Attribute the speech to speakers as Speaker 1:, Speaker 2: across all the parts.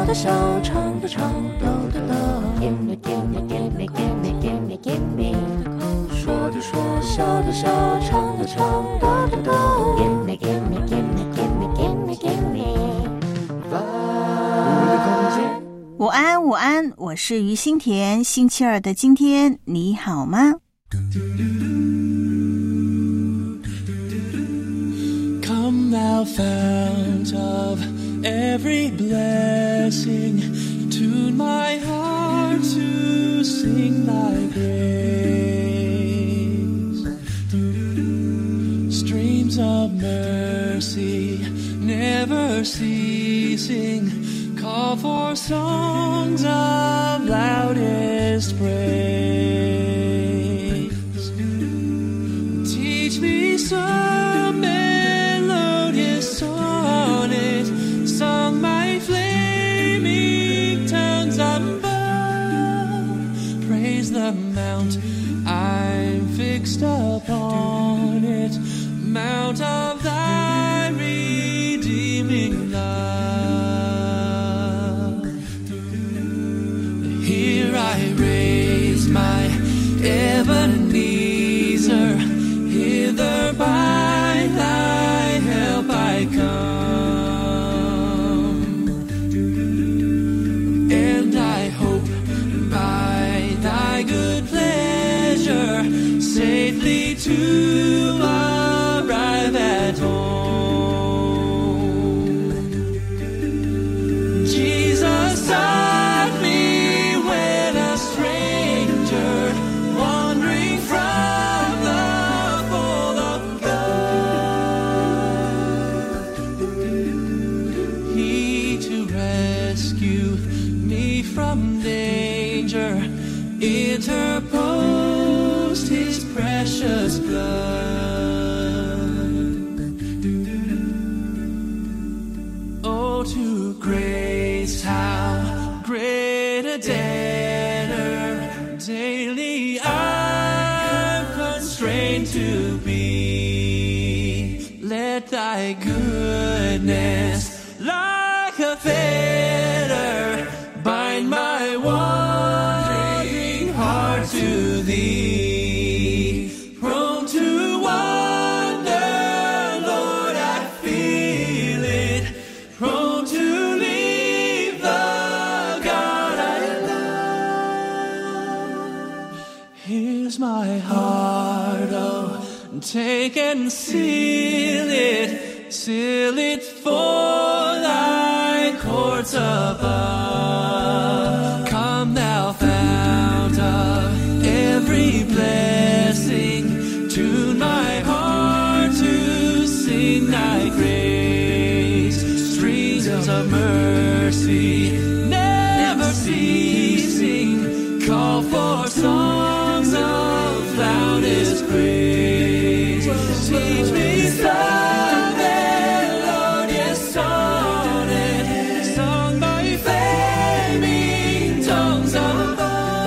Speaker 1: 的笑，唱的唱，逗的逗。Gimme, gimme, gimme, gimme, gimme, gimme。说的说，笑的笑，唱的唱，逗的逗。Gimme, gimme, gimme, gimme, gimme, gimme。我的空间。
Speaker 2: 午安，午安，我是于心田。星期二的今天，你好吗
Speaker 3: ？Come thou fount of every blessing, tune my heart to sing thy grace. Streams of mercy never ceasing, call for songs of loudest praise. Teach me some melodious sonnet, sung by flaming tongues above. Praise the mount I'm fixed upon it, mount of thy redeeming love. Here I raise my Ebenezer, hither by thy help I come, and I hope by thy good pleasure safely to arrive at home. Jesus sought me when a stranger, wandering from the fold of God. He to rescue me from danger interposed his precious blood. Oh, to grace how great a debtor daily I'm constrained to be. Let thy goodness like a fetter bind my wandering heart to thee. Prone to wander, Lord, I feel it. Prone to leave the God I love. Here's my heart, oh, take and seal it for thy courts above. Come thou fount of every blessing, tune my heart to sing thy grace. Streams of mercy never ceasing, call for songs of loudest praise. Teach me some melodious sonnet, sung by flaming tongues above.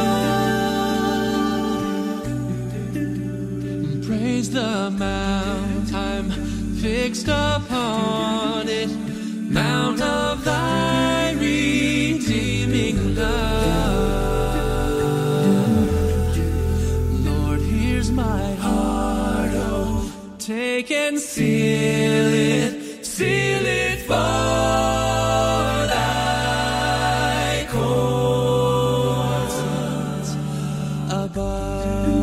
Speaker 3: Praise the mount I'm fixed upon it, mount of thy redeeming love. Lord, here's my heart, oh, take and seal it for thy courts above.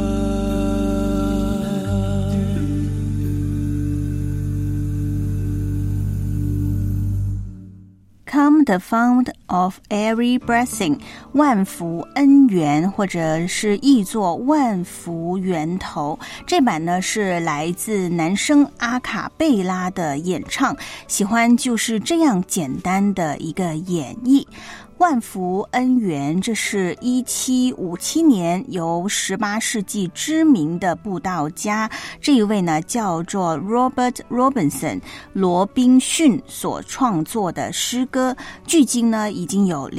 Speaker 2: Come the fount of every blessing， 万福恩源，或者是译作万福源头。这版呢是来自男声阿卡贝拉的演唱，喜欢就是这样简单的一个演绎。万福恩源，这是1757年由18世纪知名的布道家，这一位呢叫做 Robert Robinson 罗宾逊所创作的诗歌，距今呢已经有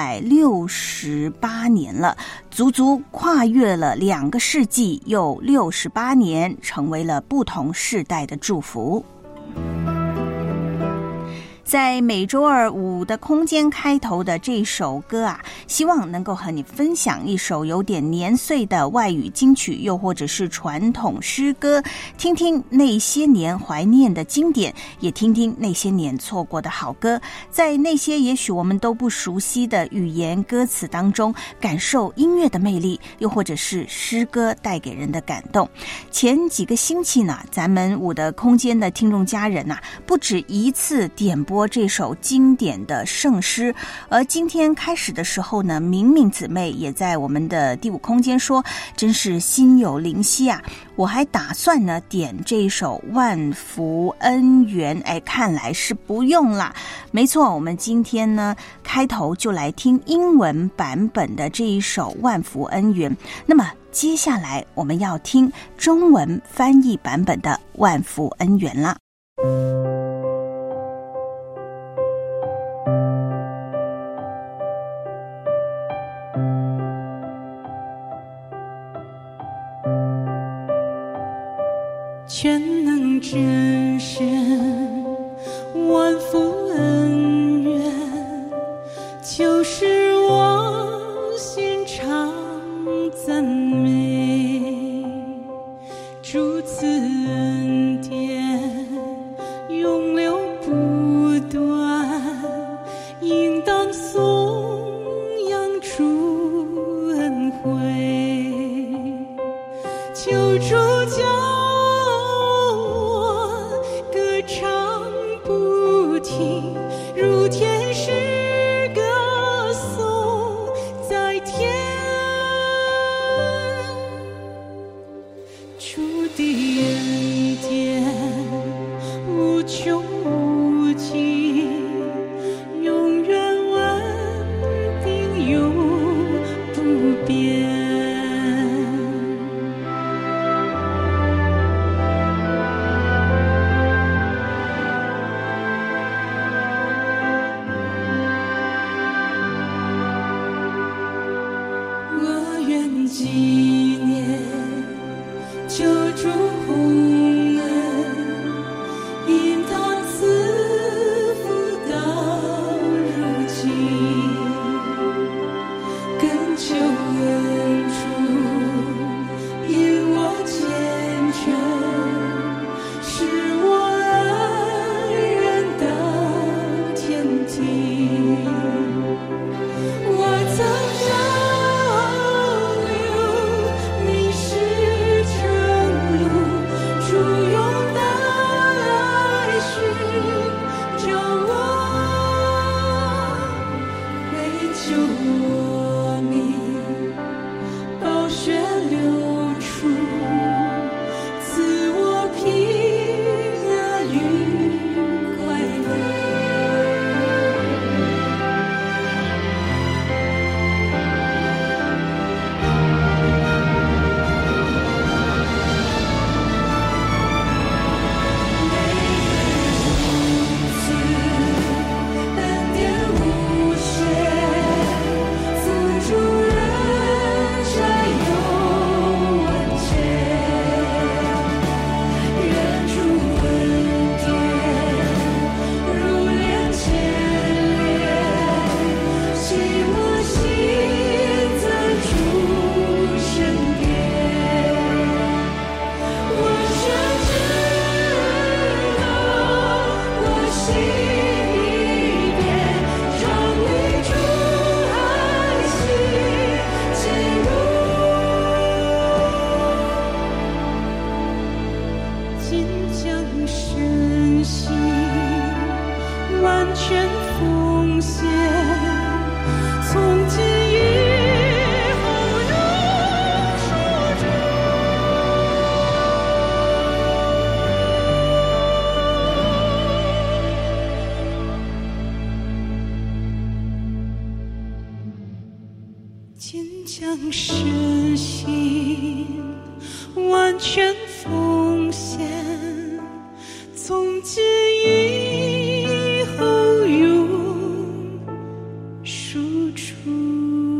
Speaker 2: 268年了，足足跨越了2个世纪又68年，成为了不同世代的祝福。 在每周二五的空间开头的这首歌啊，希望能够和你分享一首有点年岁的外语金曲，又或者是传统诗歌，听听那些年怀念的经典，也听听那些年错过的好歌，在那些也许我们都不熟悉的语言歌词当中，感受音乐的魅力，又或者是诗歌带给人的感动。前几个星期呢，咱们五的空间的听众家人啊，不止一次点播这首经典的圣诗，而今天开始的时候呢，明明姊妹也在我们的第五空间说，真是心有灵犀啊！我还打算呢点这一首万福恩源，看来是不用啦。没错，我们今天呢开头就来听英文版本的这一首万福恩源，那么接下来我们要听中文翻译版本的万福恩源了。
Speaker 4: 全能真神万福恩源，就是我心常赞美。主赐恩典永流不断，应当颂扬主恩惠。求主教如天使歌颂在天，主的恩典无穷无尽，永远稳定永不变。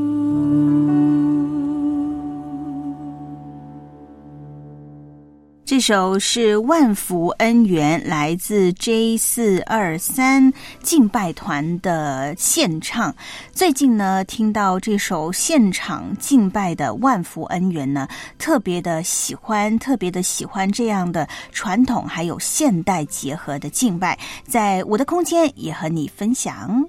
Speaker 2: 这这首是万福恩源，来自 J423 敬拜团的献唱。最近呢，听到这首现场敬拜的万福恩源呢，特别的喜欢这样的传统还有现代结合的敬拜，在我的空间也和你分享。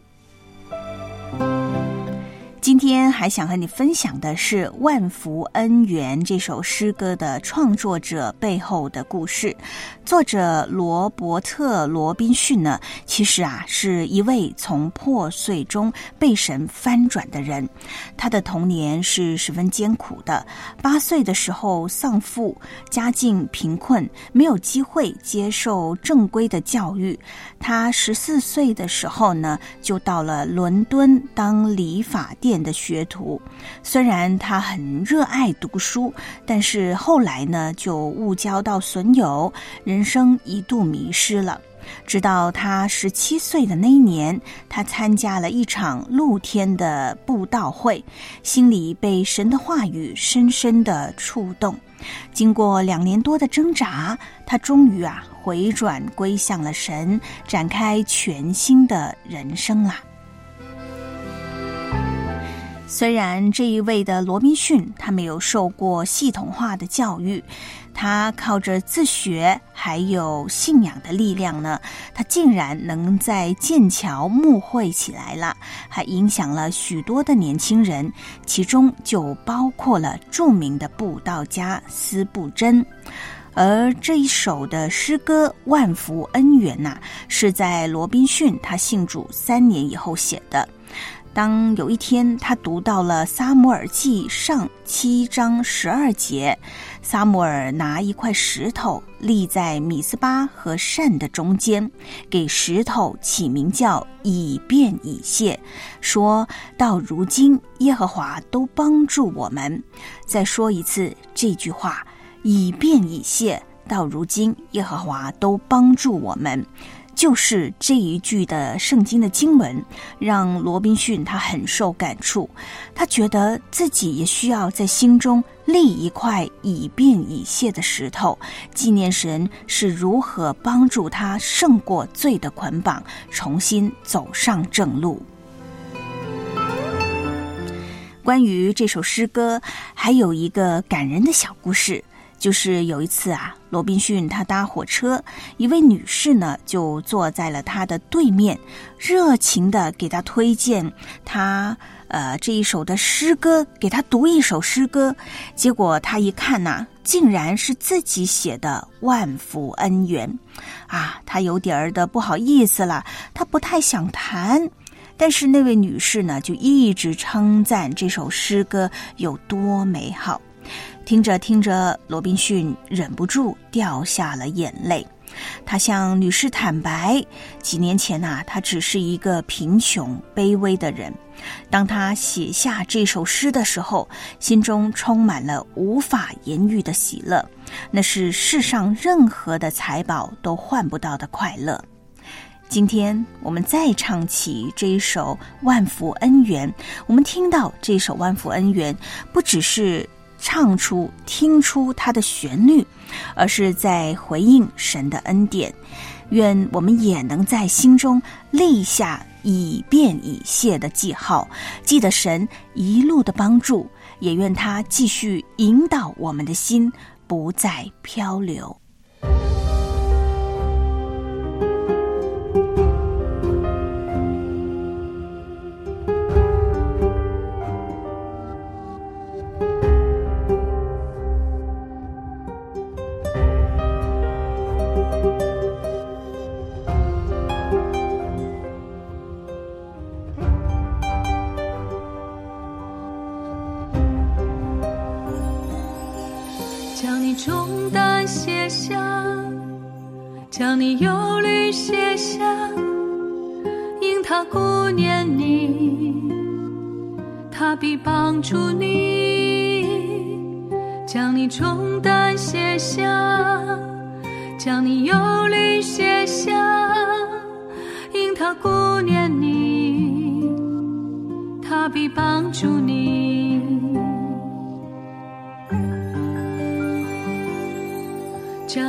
Speaker 2: 今天还想和你分享的是万福恩源这首诗歌的创作者背后的故事。作者罗伯特·罗宾逊呢，其实是一位从破碎中被神翻转的人。他的童年是十分艰苦的，8岁的时候丧父，家境贫困，没有机会接受正规的教育。他14岁的时候呢，就到了伦敦当理发店的学徒。虽然他很热爱读书，但是后来呢，就误交到损友，人生一度迷失了。直到他17岁的那一年，他参加了一场露天的布道会，心里被神的话语深深的触动。经过2年多的挣扎，他终于回转归向了神，展开全新的人生啦。虽然这一位的罗宾逊他没有受过系统化的教育，他靠着自学还有信仰的力量呢，他竟然能在剑桥牧会起来了，还影响了许多的年轻人，其中就包括了著名的布道家司布真。而这一首的诗歌万福恩源是在罗宾逊他信主3年以后写的。当有一天他读到了撒母耳记上7章12节，撒母耳拿一块石头立在米斯巴和善的中间，给石头起名叫以便以谢，说到如今耶和华都帮助我们。再说一次这句话，以便以谢，到如今耶和华都帮助我们。就是这一句的圣经的经文让罗宾逊他很受感触，他觉得自己也需要在心中立一块以便以谢的石头，纪念神是如何帮助他胜过罪的捆绑，重新走上正路。关于这首诗歌还有一个感人的小故事，就是有一次罗宾逊他搭火车，一位女士呢就坐在了他的对面，热情的给他推荐他这一首的诗歌，给他读一首诗歌。结果他一看竟然是自己写的万福恩源他有点儿的不好意思了，他不太想谈。但是那位女士呢就一直称赞这首诗歌有多美好。听着听着，罗宾逊忍不住掉下了眼泪。他向女士坦白，几年前他只是一个贫穷卑微的人。当他写下这首诗的时候，心中充满了无法言喻的喜乐，那是世上任何的财宝都换不到的快乐。今天我们再唱起这一首万福恩源，我们听到这首万福恩源不只是唱出听出它的旋律，而是在回应神的恩典。愿我们也能在心中立下以便以谢的记号，记得神一路的帮助，也愿他继续引导我们的心不再漂流。
Speaker 4: 将你重担卸下，将你忧虑卸下，因他顾念你，他必帮助你。将你重担卸下，将你忧虑卸下，因他顾念你，他必帮助你。将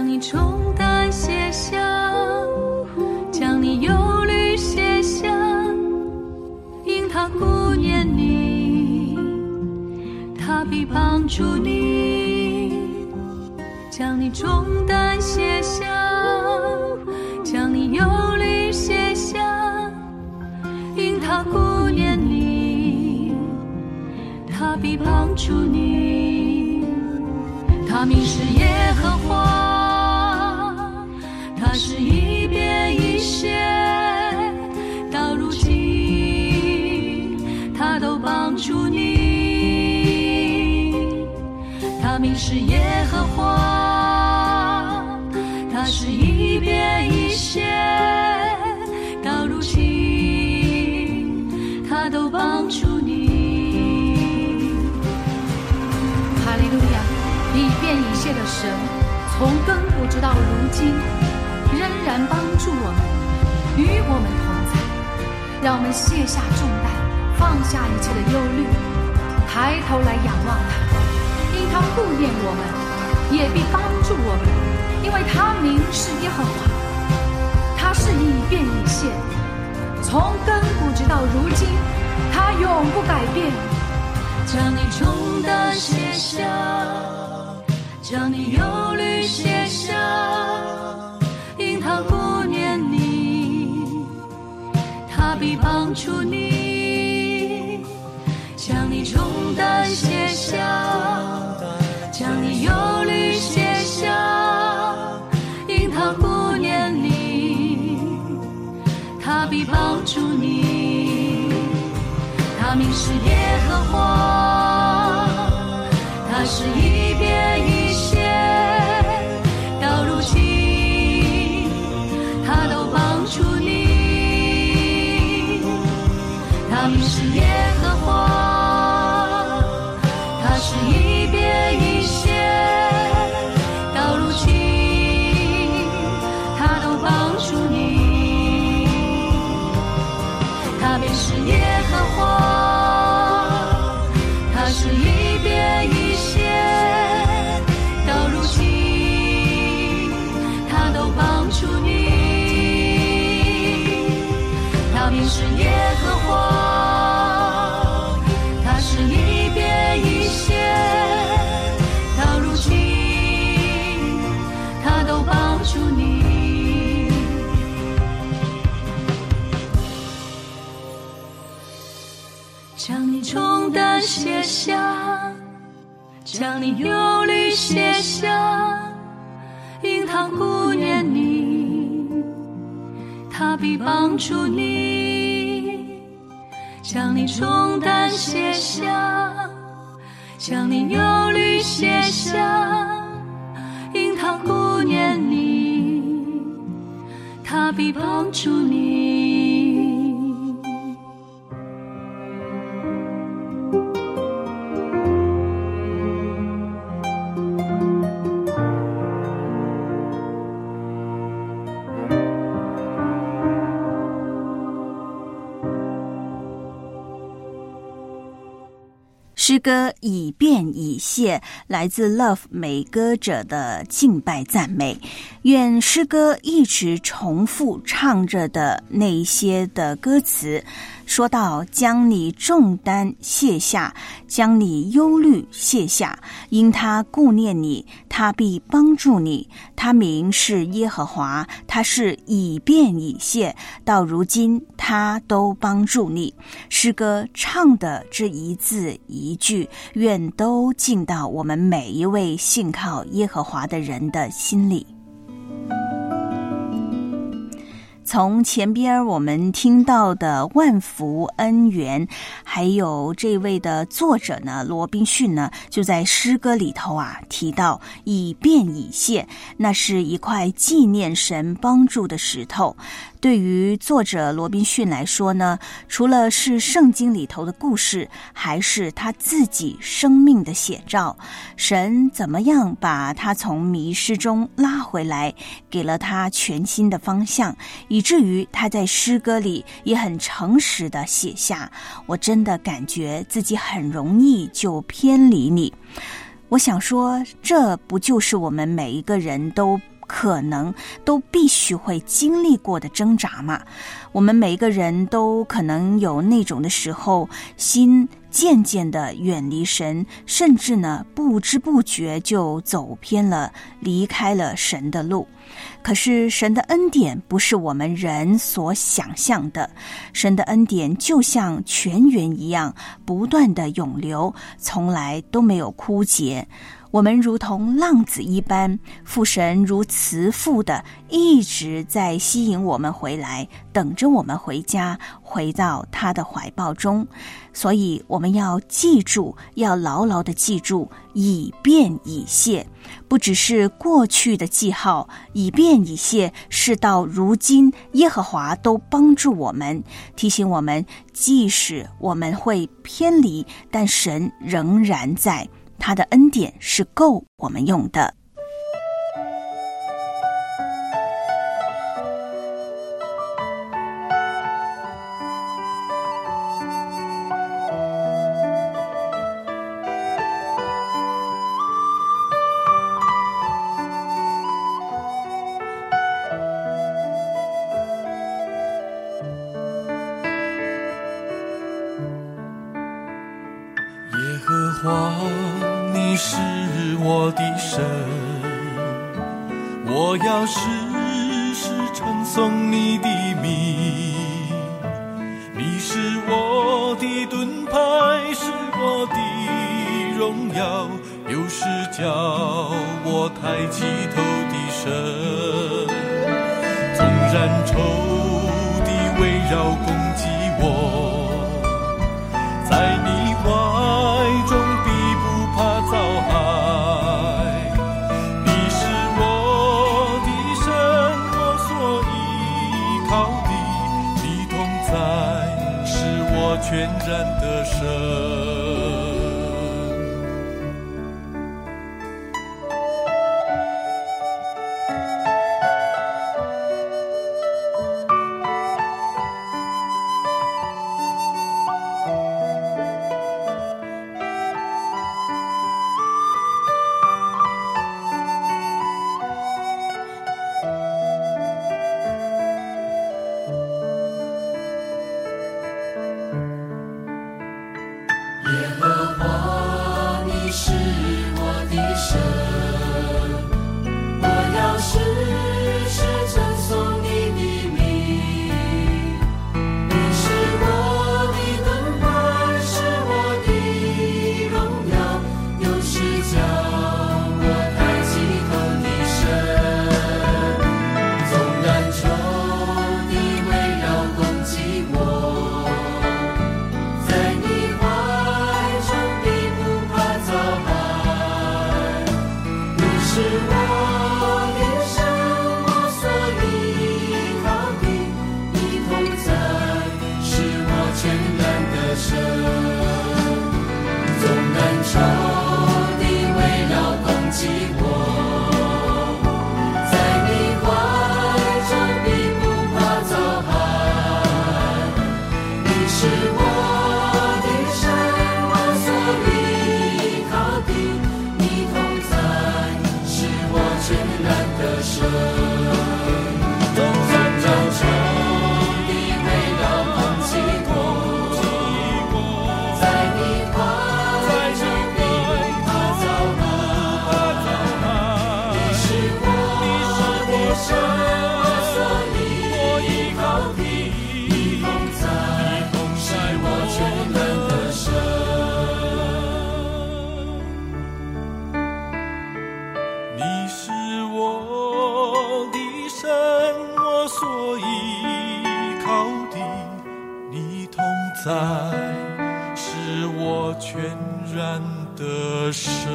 Speaker 4: 必帮助你，将你重担卸下，将你忧虑卸下，因他顾念你，他必帮助你。他名是耶和华，他是一边一切，到如今他都帮助你。他名是耶和华，他是一边一切，到如今他都帮助你。
Speaker 5: 哈利路亚！以便以谢的神，从亘古直到如今，仍然帮助我们，与我们同在。让我们卸下重担，放下一切的忧虑，抬头来仰望他，因他顾念我们，也必帮助我们，因为他名是耶和华，他是以便以谢，从亘古直到如今，他永不改变。
Speaker 4: 将你重担卸下，将你忧虑卸下，因他顾念你，他必帮助你。将你重担卸下，将你忧虑卸下，因他顾念你，他必帮助你。他名是耶和华，他是一边一切，到如今他都帮助你。他名是耶和华，他是一边一切，到如今他都帮助你。他便是耶和华，他是一边一切，到如今他都帮助你。他便是耶和华，他是一边一切，到如今他都帮助你。将你重担卸下，将你忧虑卸下，因他顾念你，他必帮助你。将你重担卸下，将你忧虑卸下，因他顾念你，他必帮助你。
Speaker 2: 诗歌以便以谢，来自 Love 美歌者的敬拜赞美。愿诗歌一直重复唱着的那一些的歌词，说到将你重担卸下，将你忧虑卸下，因他顾念你，他必帮助你。他名是耶和华，他是以便以谢，到如今他都帮助你。诗歌唱的这一字一句，愿都进到我们每一位信靠耶和华的人的心里。从前边我们听到的万福恩源，还有这位的作者呢，罗宾逊呢，就在诗歌里头提到以便以谢，那是一块纪念神帮助的石头。对于作者罗宾逊来说呢，除了是圣经里头的故事，还是他自己生命的写照。神怎么样把他从迷失中拉回来，给了他全新的方向，以至于他在诗歌里也很诚实的写下，我真的感觉自己很容易就偏离你。我想说，这不就是我们每一个人都可能都必须会经历过的挣扎嘛？我们每一个人都可能有那种的时候，心渐渐的远离神，甚至呢不知不觉就走偏了，离开了神的路。可是神的恩典不是我们人所想象的，神的恩典就像泉源一样，不断的涌流，从来都没有枯竭。我们如同浪子一般，父神如慈父的一直在吸引我们回来，等着我们回家，回到他的怀抱中。所以我们要记住，要牢牢的记住，以便以谢，不只是过去的记号，以便以谢是到如今耶和华都帮助我们，提醒我们，即使我们会偏离，但神仍然在，他的恩典是够我们用的。
Speaker 3: 耶和华，你是我的神，我要时时称颂你的名。你是我的盾牌，是我的荣耀，又是叫我抬起头的神。纵然仇敌围绕攻击我，在你怀中必不怕遭害。你是我的神，我所依靠的，你同在是我全然的神。是我全然的神。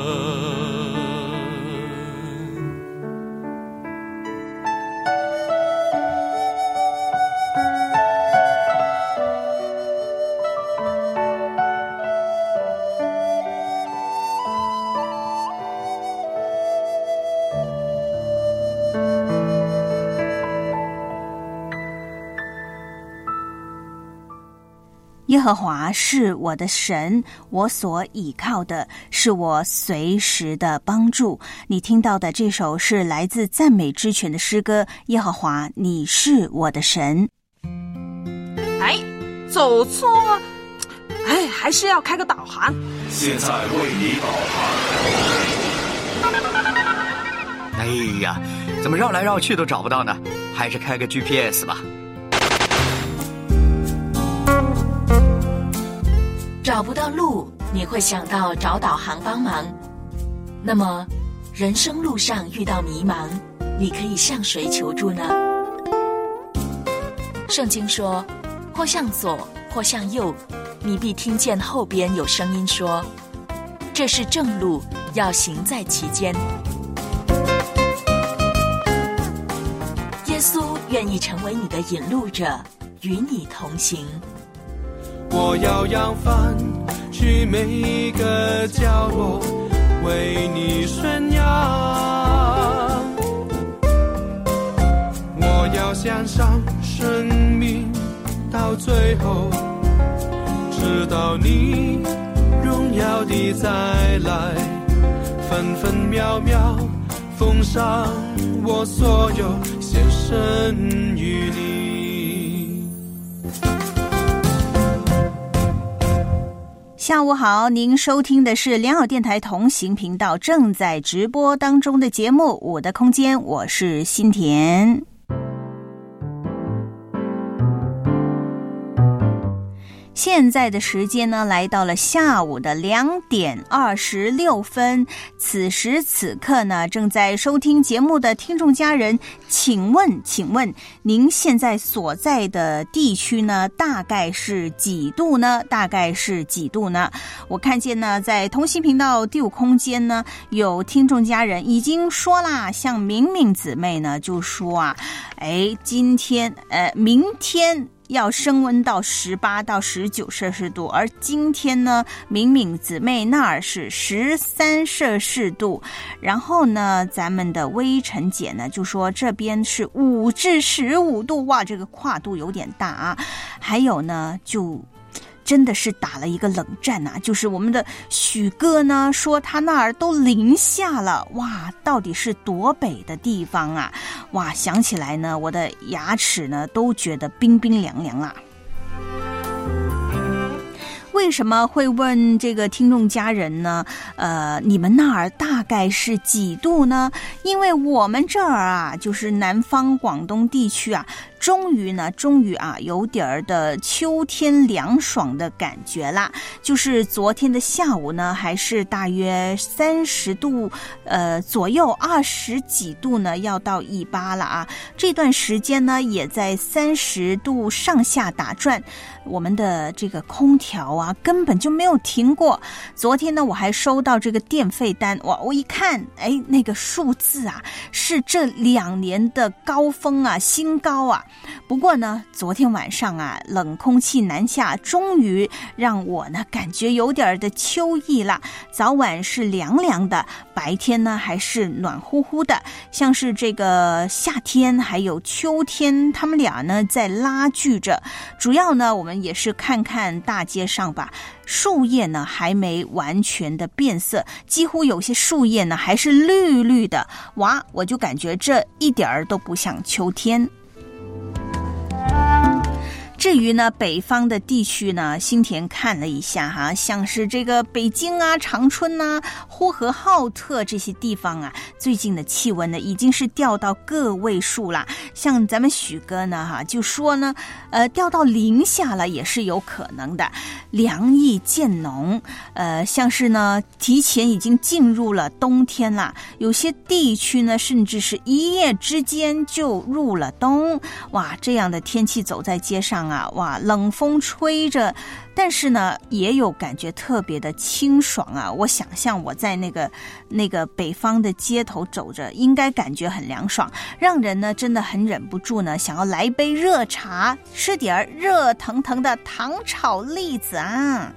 Speaker 2: 耶和华是我的神，我所倚靠的，是我随时的帮助。你听到的这首是来自赞美之泉的诗歌，耶和华，你是我的神。
Speaker 6: 哎，走错， 还是要开个导航。
Speaker 7: 现在为你导航。
Speaker 8: 哎呀，怎么绕来绕去都找不到呢？还是开个 GPS 吧。
Speaker 1: 找不到路，你会想到找导航帮忙。那么，人生路上遇到迷茫，你可以向谁求助呢？圣经说，或向左，或向右，你必听见后边有声音说，这是正路，要行在其间。耶稣愿意成为你的引路者，与你同行。
Speaker 3: 我要扬帆去每一个角落，为你宣扬。我要献上生命到最后，直到你荣耀地再来，分分秒秒奉上我所有，献身于你。
Speaker 2: 下午好，您收听的是良好电台同行频道正在直播当中的节目《我的空间》，我是心田。现在的时间呢，来到了下午的2点26分。此时此刻呢，正在收听节目的听众家人，请问您现在所在的地区呢，大概是几度呢？我看见呢，在同行频道第5空间呢，有听众家人已经说啦，像明明姊妹呢就说啊，明天要升温到18到19摄氏度，而今天呢，明明姊妹那儿是13摄氏度。然后呢，咱们的微尘姐呢就说这边是5至15度，哇，这个跨度有点大啊。还有呢，就真的是打了一个冷战啊，就是我们的许哥呢说他那儿都零下了，哇，到底是多北的地方啊？哇，想起来呢，我的牙齿呢都觉得冰冰凉凉啊。为什么会问这个听众家人呢？你们那儿大概是几度呢？因为我们这儿啊，就是南方广东地区啊，终于啊，有点儿的秋天凉爽的感觉啦。就是昨天的下午呢，还是大约30度左右，20几度呢，要到18了啊。这段时间呢，也在30度上下打转。我们的这个空调啊，根本就没有停过。昨天呢，我还收到这个电费单，哇，我一看，那个数字啊，是这2年的高峰啊，新高啊。不过呢，昨天晚上啊，冷空气南下，终于让我呢感觉有点的秋意了。早晚是凉凉的，白天呢还是暖乎乎的，像是这个夏天还有秋天，他们俩呢在拉锯着。主要呢，我们也是看看大街上吧，树叶呢还没完全的变色，几乎有些树叶呢还是绿绿的，哇，我就感觉这一点儿都不像秋天。至于呢，北方的地区呢，新田看了一下哈，像是这个北京啊、长春啊、呼和浩特这些地方啊，最近的气温呢已经是掉到个位数啦。像咱们许哥呢就说呢，掉到0下了也是有可能的，凉意渐浓。像是呢，提前已经进入了冬天啦，有些地区呢，甚至是一夜之间就入了冬。哇，这样的天气走在街上啊，哇，冷风吹着，但是呢也有感觉特别的清爽啊。我想象我在那个北方的街头走着，应该感觉很凉爽，让人呢真的很忍不住呢想要来一杯热茶，吃点热腾腾的糖炒栗子啊。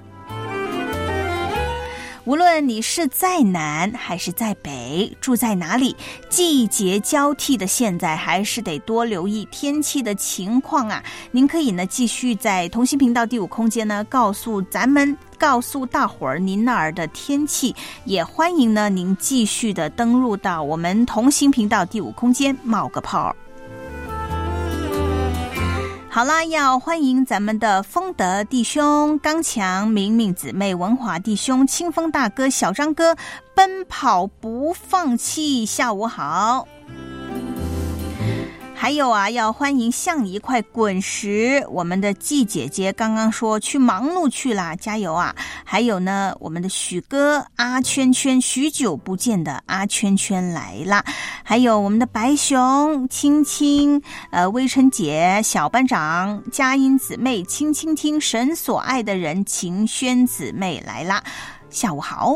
Speaker 2: 无论你是在南还是在北，住在哪里，季节交替的现在，还是得多留意天气的情况啊。您可以呢继续在同心频道第5空间呢告诉大伙儿您那儿的天气，也欢迎呢您继续的登入到我们同心频道第5空间冒个泡。 好啦，要欢迎咱们的丰德弟兄、刚强、明明姊妹、文华弟兄、清风大哥、小张哥，奔跑不放弃，下午好。还有啊，要欢迎像一块滚石，我们的季姐姐刚刚说去忙碌去啦，加油啊！还有呢，我们的许哥、阿圈圈，许久不见的阿圈圈来啦！还有我们的白熊、青青、微晨姐、小班长、佳音姊妹、轻轻听神所爱的人、晴轩姊妹来啦，下午好。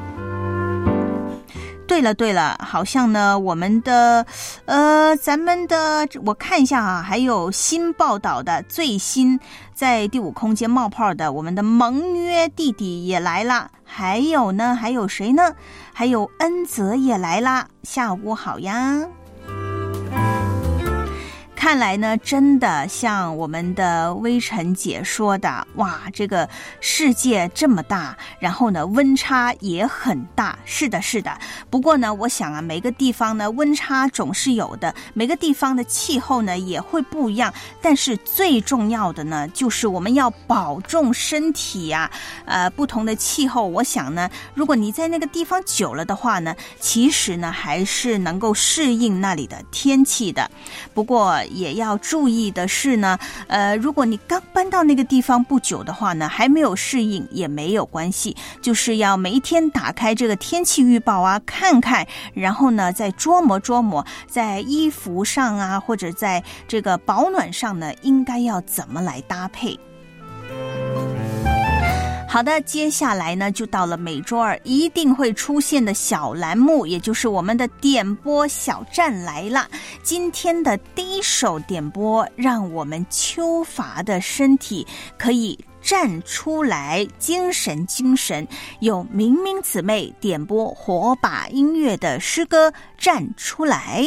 Speaker 2: 对了，好像呢，我们的咱们的我看一下啊，还有新报道的最新在第5空间冒泡的，我们的盟约弟弟也来了，还有呢，还有谁呢？还有恩泽也来啦，下午好呀。看来呢，真的像我们的微尘姐说的，哇，这个世界这么大，然后呢，温差也很大。是的。不过呢，我想啊，每个地方呢，温差总是有的，每个地方的气候呢也会不一样。但是最重要的呢，就是我们要保重身体呀。不同的气候，我想呢，如果你在那个地方久了的话呢，其实呢还是能够适应那里的天气的。不过也要注意的是呢，如果你刚搬到那个地方不久的话呢，还没有适应也没有关系，就是要每一天打开这个天气预报啊，看看，然后呢再琢磨琢磨，在衣服上啊，或者在这个保暖上呢，应该要怎么来搭配。好的，接下来呢就到了每周二一定会出现的小栏目，也就是我们的点播小站来了。今天的第一首点播，让我们秋乏的身体可以站出来，精神，有明明姊妹点播火把音乐的诗歌《站出来》。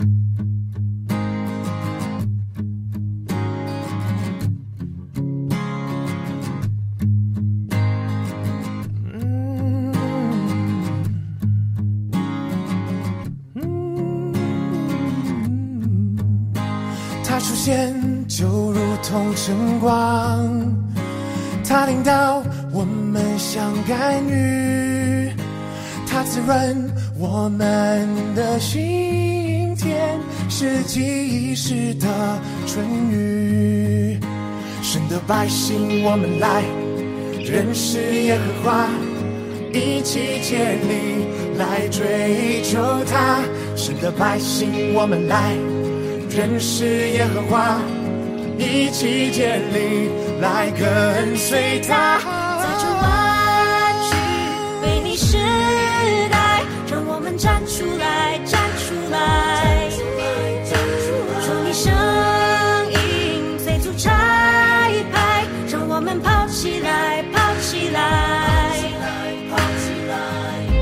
Speaker 9: 它出现就如同晨光，它领导我们向甘雨，它滋润我们的心田，是记忆时的春雨。神的百姓我们来认识耶和华，一起竭力来追求他。神的百姓我们来认识耶和华，一起竭力来跟随他。
Speaker 1: 在这弯曲悖逆时代，让我们站出来，站出来，求你声音催促拆派，让我们跑起来，跑起来，跑起来。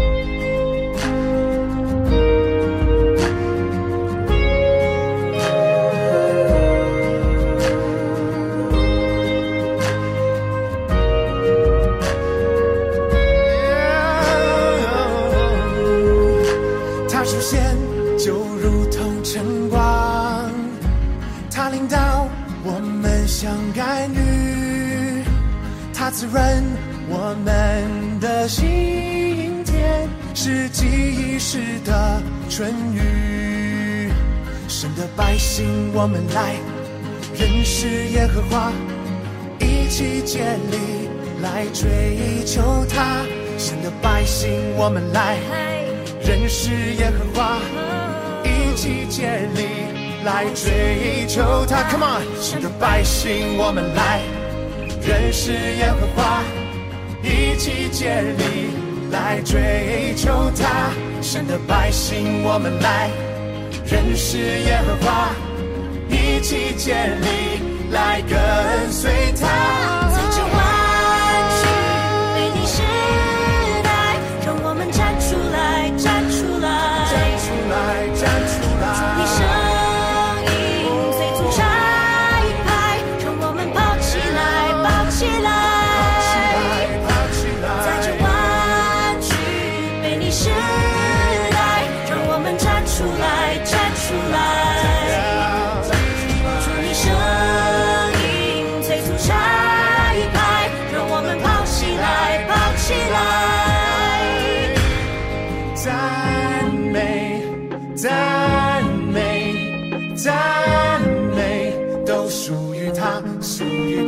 Speaker 1: 像甘雨，它滋润我们的心田，是记忆时的春雨。神的百姓我们来认识耶和华，一起竭力来追求他。神的百姓我们来认识耶和华，一起竭力来追求他 ，Come on！ 神的百姓，我们来认识耶和华，一起竭力来追求他。神的百姓，我们来认识耶和华，一起竭力来跟随他。 在这弯曲悖逆时代，让我们站出来，站出来，
Speaker 9: 站出来，站出来！
Speaker 1: 你声音催促拆派，让我们跑起来，跑起来，
Speaker 9: 跑起来！
Speaker 1: 在这弯曲悖逆时代，让我们站出来，站出来！祝你生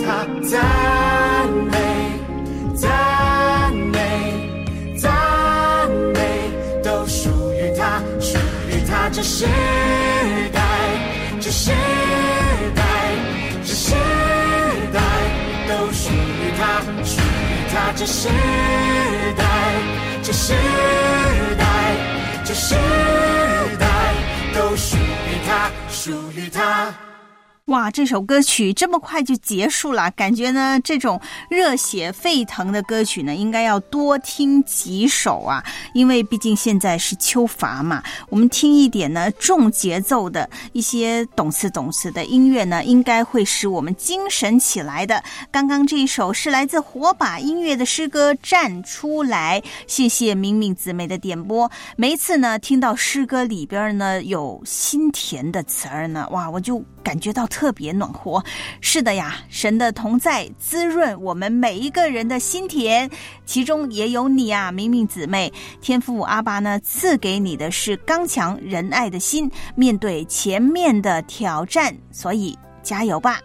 Speaker 9: 他，赞美赞美赞美，都属于他，属于他。这世代这世代这世代都属于他，属于他。这世代这世代这世代都属于他，属于他。
Speaker 2: 哇，这首歌曲这么快就结束了，感觉呢这种热血沸腾的歌曲呢应该要多听几首啊，因为毕竟现在是秋乏嘛，我们听一点呢重节奏的一些懂词的音乐呢，应该会使我们精神起来的。刚刚这一首是来自火把音乐的诗歌《站出来》，谢谢明明姊妹的点播。每一次呢听到诗歌里边呢有心甜的词儿呢，哇，我就感觉到特别暖和。是的呀，神的同在滋润我们每一个人的心田，其中也有你啊，明明姊妹。天父阿爸呢赐给你的是刚强仁爱的心，面对前面的挑战，所以加油吧。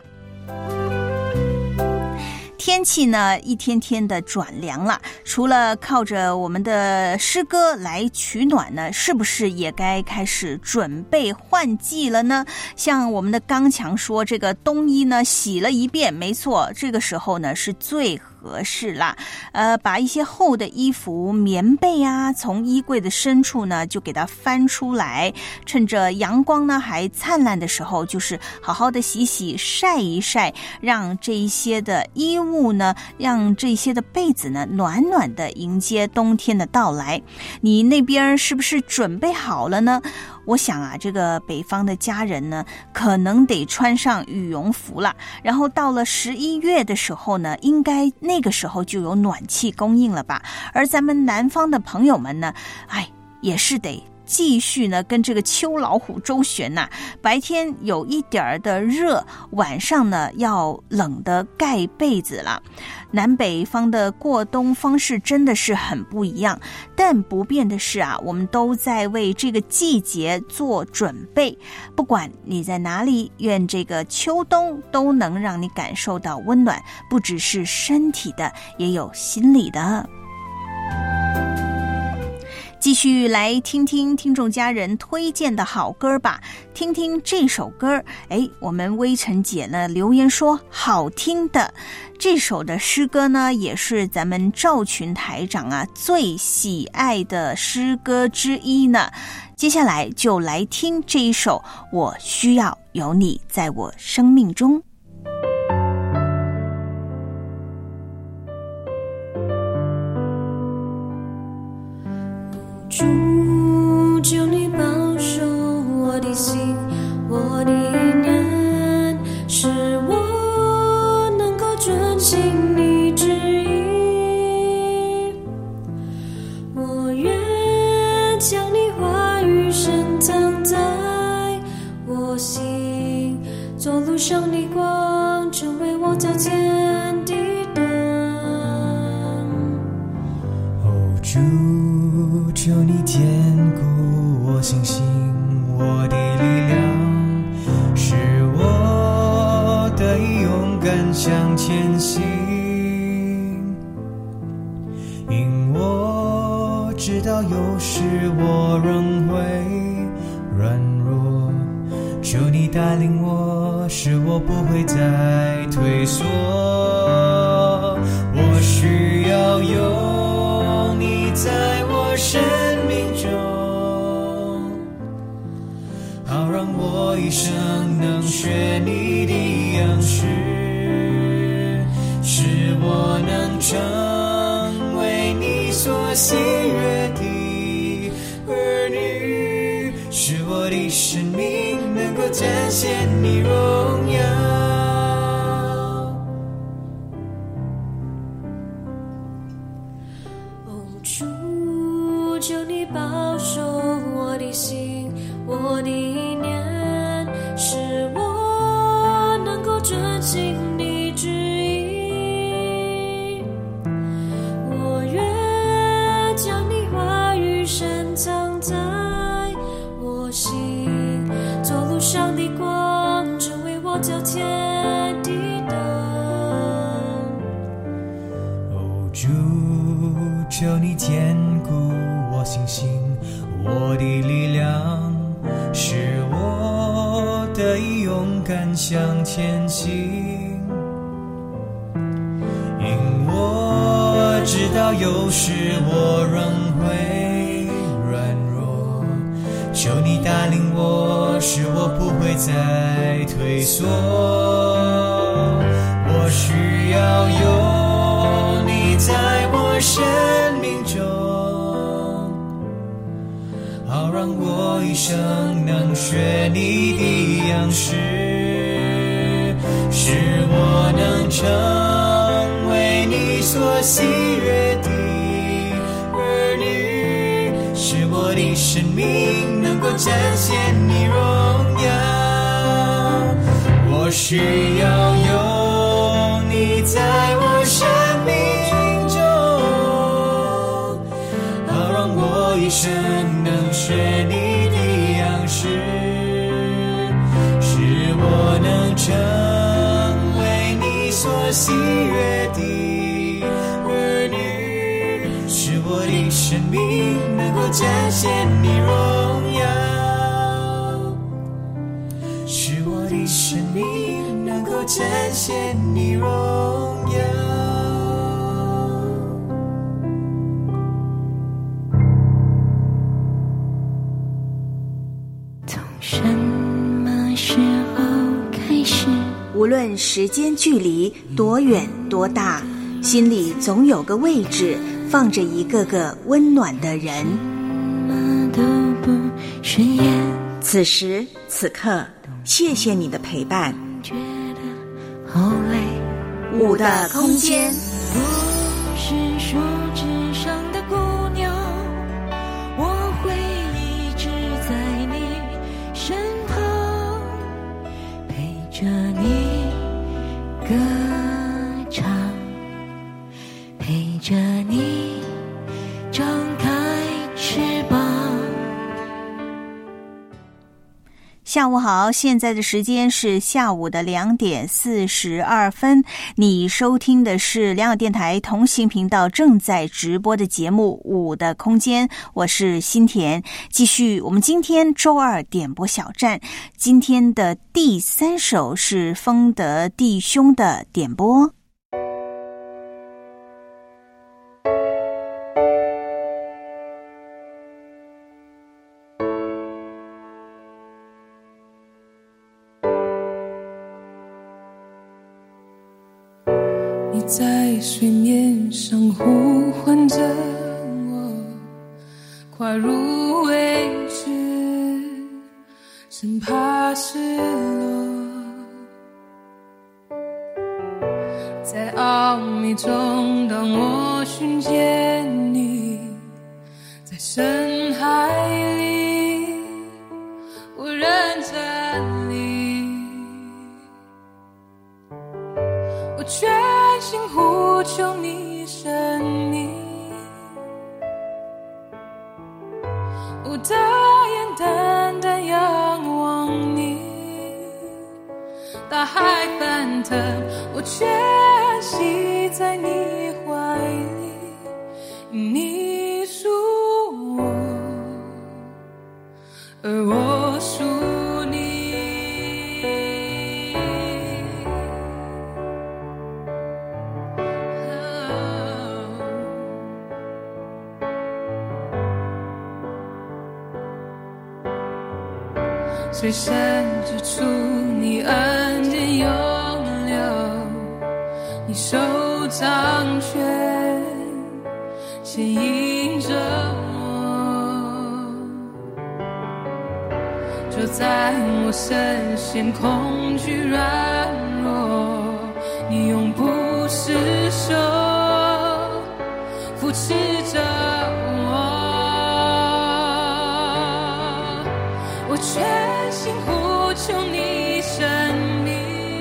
Speaker 2: 天气呢一天天的转凉了，除了靠着我们的诗歌来取暖呢，是不是也该开始准备换季了呢？像我们的刚强说，这个冬衣呢洗了一遍，没错，这个时候呢是最合适啦。把一些厚的衣服棉被啊从衣柜的深处呢就给它翻出来，趁着阳光呢还灿烂的时候，就是好好的洗洗晒一晒，让这一些的衣物呢，让这些的被子呢暖暖的迎接冬天的到来。你那边是不是准备好了呢？我想啊，这个北方的家人呢可能得穿上羽绒服了，然后到了11月的时候呢，应该那个时候就有暖气供应了吧。而咱们南方的朋友们呢，也是得继续呢跟这个秋老虎周旋呐，白天有一点的热，晚上呢要冷的盖被子了。南北方的过冬方式真的是很不一样，但不变的是啊，我们都在为这个季节做准备。不管你在哪里，愿这个秋冬都能让你感受到温暖，不只是身体的，也有心理的。继续来听听听众家人推荐的好歌吧，听听这首歌。我们微尘姐呢留言说好听的，这首的诗歌呢也是咱们赵群台长啊最喜爱的诗歌之一呢。接下来就来听这一首我需要有你在我生命中。
Speaker 1: 主，求你保守我的心，我的意念，使我能够遵行你旨意。我愿将你话语深藏在我心，走路上的光，成为我脚前的灯。
Speaker 10: 主，求你坚固我信心，我的力量，使我得以勇敢向前行。因我知道有时我仍会软弱，求你带领我，使我不会再退缩。我需要有你在我生命中，好让我一生能学你的样式，使我能成为你所喜悦的儿女，使我的生命能够展现你荣耀。
Speaker 1: 求你保守我的心，我的意念，使我能够遵行你旨意。我愿将你话语深藏在我心，走路上的光，成为我脚前的灯。
Speaker 10: 求你坚固我信心，我的力量使我得以勇敢向前行。因我知道有时我仍会软弱，求你带领我，使我不会再退缩。我需要有你在我生命中，好让我一生能学你的样式，使我能成为你所喜悦的儿女，使我的生命能够展现你荣耀。我需要有你在我生命中，好让我一生能学你的样式，使我能成为你所喜悦的儿女，使我的生命能够展现你荣耀，使我的生命能够展现你荣耀。
Speaker 1: 从什么时候开始，
Speaker 2: 无论时间距离多远多大，心里总有个位置放着一个个温暖的人。
Speaker 1: 什么都不顺眼，
Speaker 11: 此时此刻，谢谢你的陪伴。
Speaker 1: 觉得好累。
Speaker 2: 五的空间，
Speaker 1: 不是树枝上的姑娘，我会一直在你身旁，陪着你歌唱，陪着你张开翅膀。
Speaker 2: 下午好，现在的时间是下午的2点42分。你收听的是良友电台同行频道正在直播的节目《五的空间》，我是新田。继续我们今天周二点播小站，今天的第3首是丰德弟兄的点播。
Speaker 4: 在水面上呼唤着我，快入位置，生怕失落。在奥秘中，当我寻见你，在深海里，我认真你，我全心呼求你生命，我的眼单单仰望你，大海翻腾，我全系在你怀里，你属我，而我属你。水深之处，你恩典永留，你手掌权牵引着我，就在我深陷恐惧软弱，你永不失手扶持着我全心呼求你生命，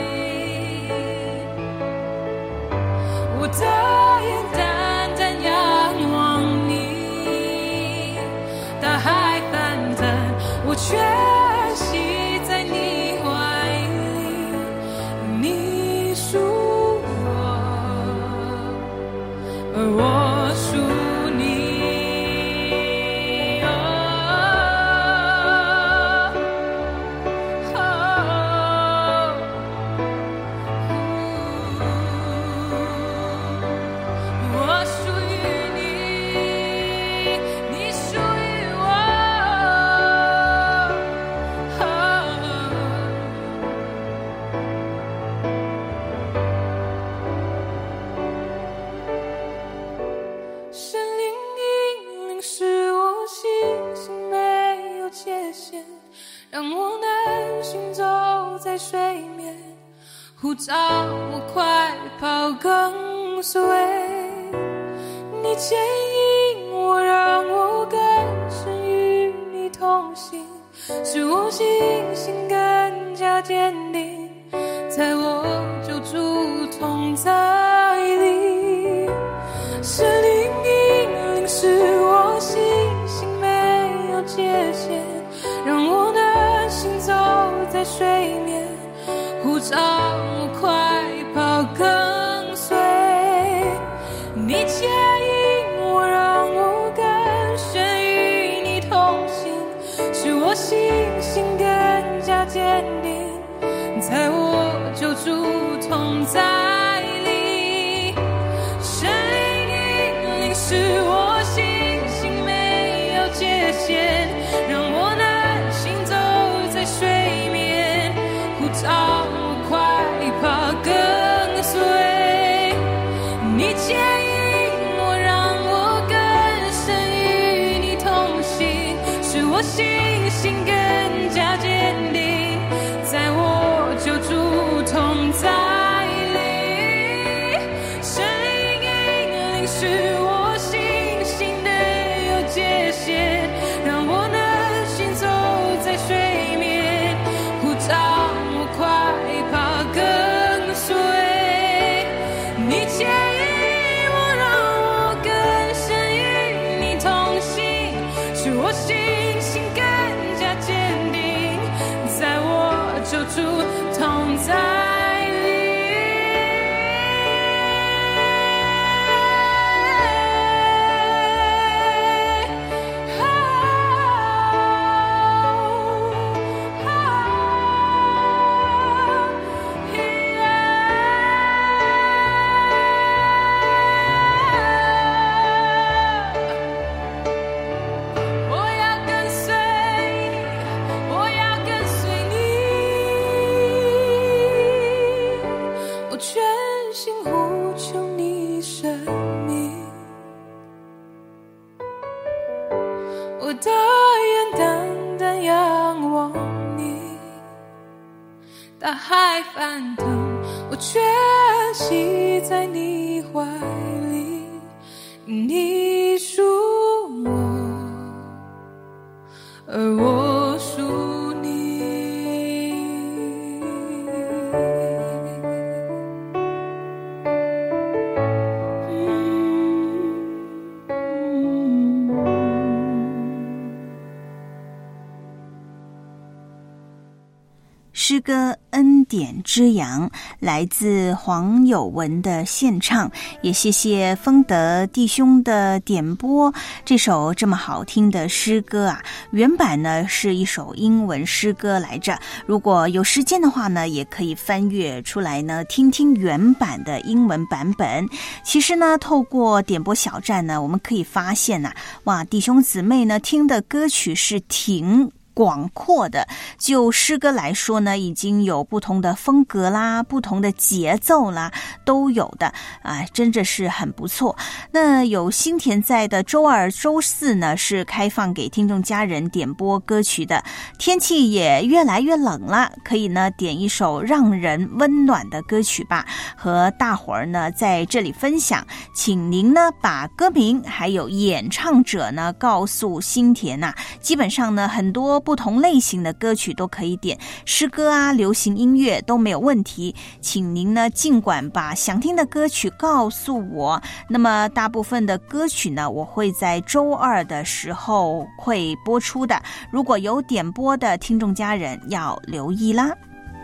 Speaker 4: 我的眼单单仰望你，大海翻腾，我全系在你怀里，你属我，而我属你。 呼召我快跑跟随，你牵引我，让我更深与你同行，使我信心更加坚定，在我救主同在里，是灵引领，使我信心没有界限，让我能行走在水面，呼召我快跑跟随，你牵引我，让我更深与你同行，使我信心更加坚定，在我救主同在里，神灵引领，使我信心没有界限，让我能行走在水面，呼召我快跑跟随，你牵引我，让我更深与你同行，使我信心更加坚定，在我救主同在里，神灵引领，使我信心没有界限，让我能行走在水面，呼召我快跑跟随，你牵引我，让我更深与你同行，使我信心更加坚定，在我救主同在里。我的眼单单仰望你，大海翻腾，我全系在你怀里，你属我，而我属你。
Speaker 2: 诗歌恩典之阳来自黄友文的献唱，也谢谢丰德弟兄的点播。这首这么好听的诗歌啊，原版呢是一首英文诗歌来着，如果有时间的话呢，也可以翻阅出来呢，听听原版的英文版本。其实呢，透过点播小站呢，我们可以发现啊，哇，弟兄姊妹呢听的歌曲是挺广阔的，就诗歌来说呢，已经有不同的风格啦，不同的节奏啦，都有的啊，真的是很不错。那有新田在的周二、周四呢，是开放给听众家人点播歌曲的。天气也越来越冷了，可以呢点一首让人温暖的歌曲吧，和大伙儿呢在这里分享。请您呢把歌名还有演唱者呢告诉新田啊，基本上呢很多不同类型的歌曲都可以点，诗歌啊、流行音乐都没有问题。请您呢尽管把想听的歌曲告诉我，那么大部分的歌曲呢我会在周二的时候会播出的，如果有点播的听众家人要留意啦。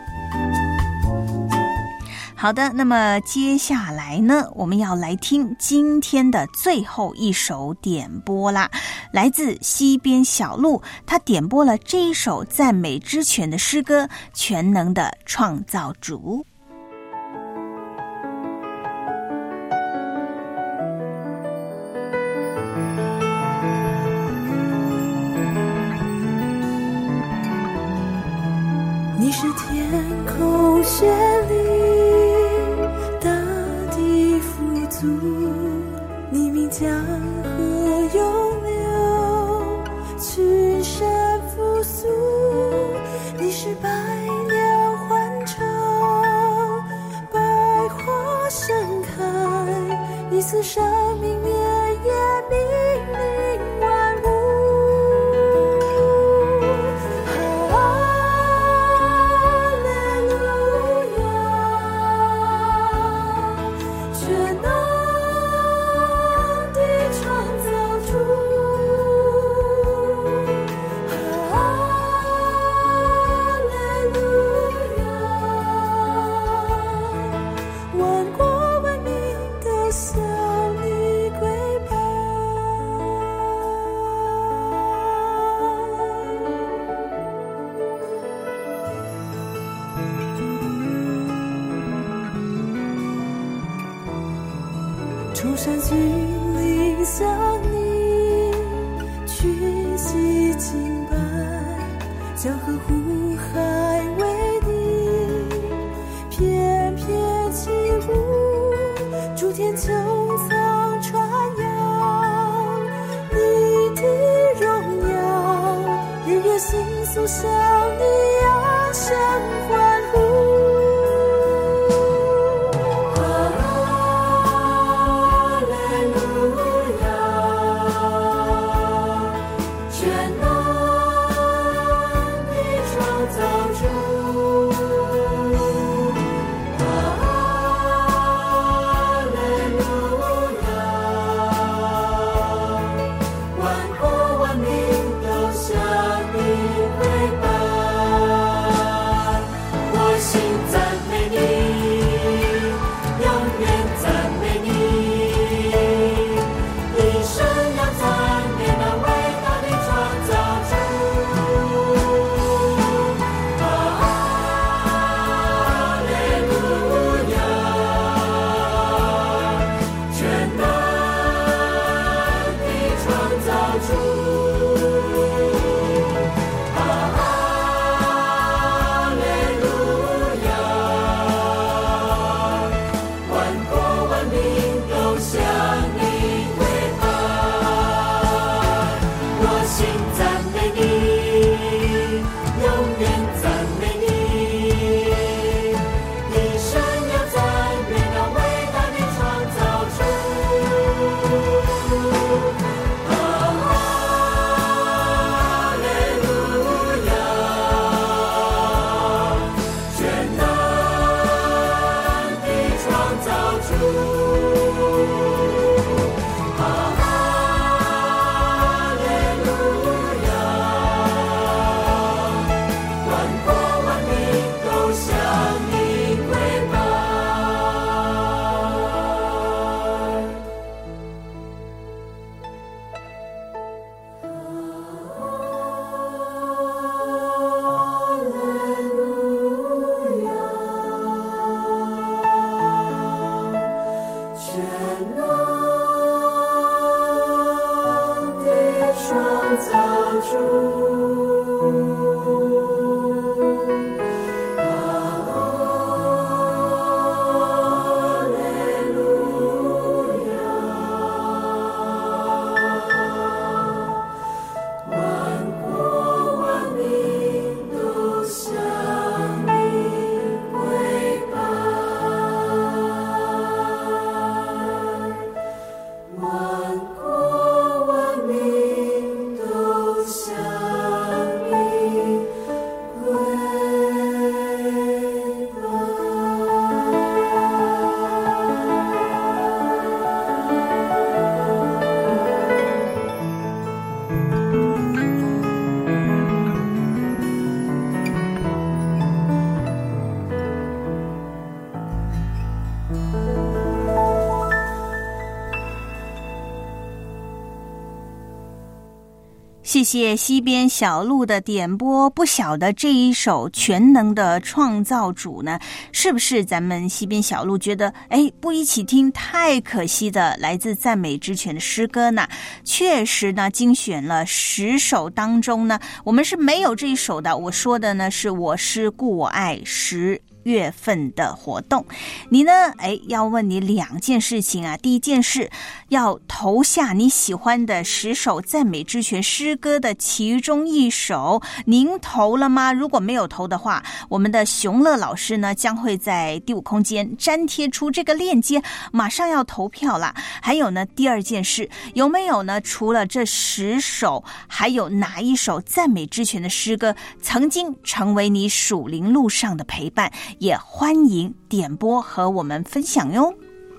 Speaker 2: 好的，那么接下来呢，我们要来听今天的最后一首点播啦，来自西边小路，他点播了这一首赞美之泉的诗歌《全能的创造主》。
Speaker 1: 你是天空绚丽，大地富足，你名江河涌流，群山复苏。你是百鸟欢唱， 赐生命灭也命令万物。哈利路亚，全能的创造主。哈利路亚，万国万民都向你跪拜。众山峻岭向你屈膝敬拜，江河湖海为你翩翩起舞，诸天穹苍传扬你的荣耀，日月星宿向你扬声欢呼。哈利路亚，全能的创造主。哈利路亚，万国万民都向你跪拜。我心赞美你，永远赞美你，一生要赞美那伟大的创造主。哈利路亚，全能的创造主。哈利路亚，万国万民都向你跪拜。我心赞美你，永远赞美你，一生要赞美那伟大的创造主。哈利路亚，全能的创造主。哈利路亚，万国万民都向你跪拜。全能的创造主。哈利路亚，万国万民都向你跪拜。万国万民都向你跪拜。
Speaker 2: 谢谢西边小路的点播。不晓得这一首全能的创造主呢，是不是咱们西边小路觉得不一起听太可惜的来自赞美之泉的诗歌呢？确实呢，精选了10首当中呢，我们是没有这一首的。我说的呢是我师故我爱，10 月份的活动。你呢，要问你2件事情啊。第一件事，要投下你喜欢的10首赞美之泉诗歌的其中1首，您投了吗？如果没有投的话，我们的熊乐老师呢将会在第5空间粘贴出这个链接，马上要投票啦。还有呢，第2件事，有没有呢？除了这10首，还有哪一首赞美之泉的诗歌曾经成为你属灵路上的陪伴？也欢迎点播和我们分享哟。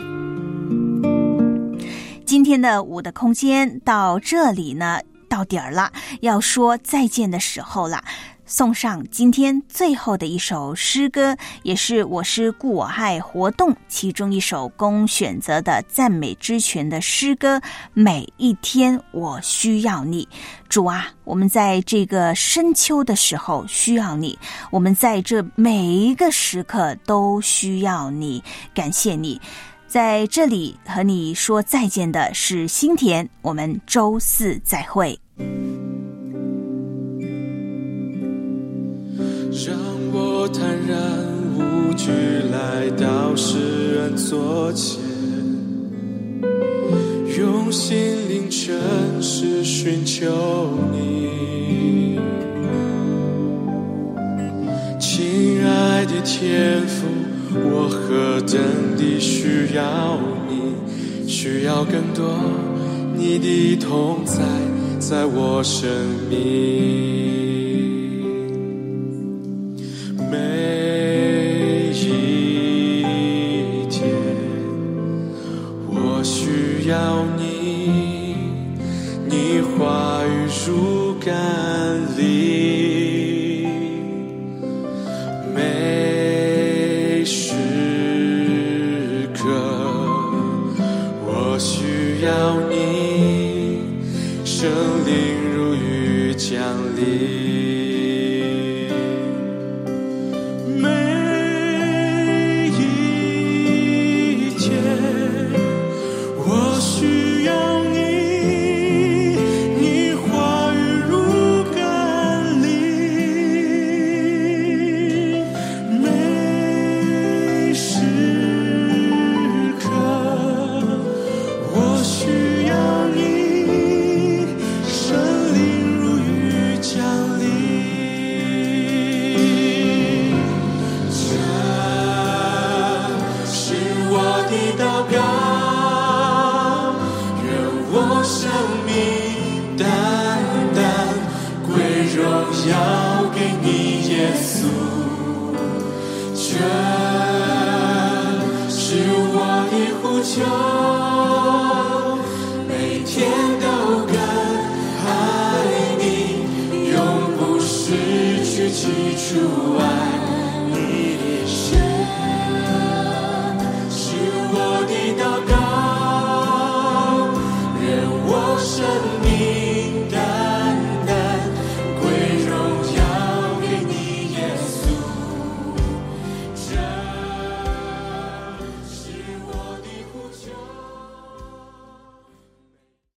Speaker 2: 今天的5的空间到这里呢，到点儿了，要说再见的时候了。送上今天最后的一首诗歌，也是我是故我爱活动其中一首供选择的赞美之泉的诗歌，每一天我需要你。主啊，我们在这个深秋的时候需要你，我们在这每一个时刻都需要你，感谢你。在这里和你说再见的是心田，我们周4再会。
Speaker 9: 让我坦然无惧来到世人座前，用心灵诚实寻求你。亲爱的天父，我何等地需要你，需要更多你的同在在我生命。每一天我需要你，你话语如甘霖，每时刻我需要你，圣灵如雨降临。 每天都更爱你，永不失去起初爱你的神，是我的祷告。